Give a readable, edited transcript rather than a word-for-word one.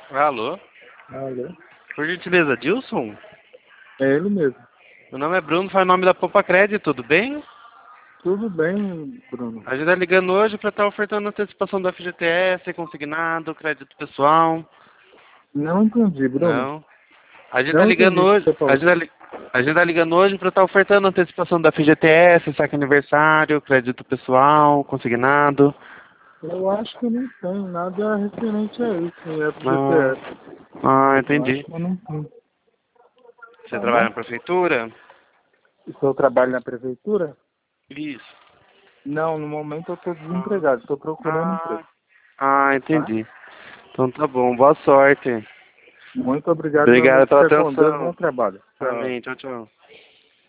Alô? Alô? Por gentileza, Dilson? É ele mesmo. Meu nome é Bruno, faz nome da Poupa Crédito, tudo bem? Tudo bem, Bruno? A gente tá ligando hoje para estar ofertando antecipação do FGTS, consignado, crédito pessoal. Não entendi, Bruno. Não. A gente tá Não ligando entendi o que hoje. você A falou. gente tá, a gente tá ligando hoje para estar ofertando antecipação do FGTS, saque aniversário, crédito pessoal, consignado. Eu acho que eu não tenho nada referente a isso em Ah, FGTS. Eu acho entendi. que eu não tenho. Você Tá trabalha bom? na prefeitura? E se eu trabalho na prefeitura? Isso. Não, no momento eu estou Ah, desempregado. Estou procurando emprego. entendi. Tá? Então tá bom, boa sorte. Muito obrigado, meu Obrigado amigo. pela Fica com Deus. Bom atenção. trabalho. Tchau. Amém, tchau, tchau.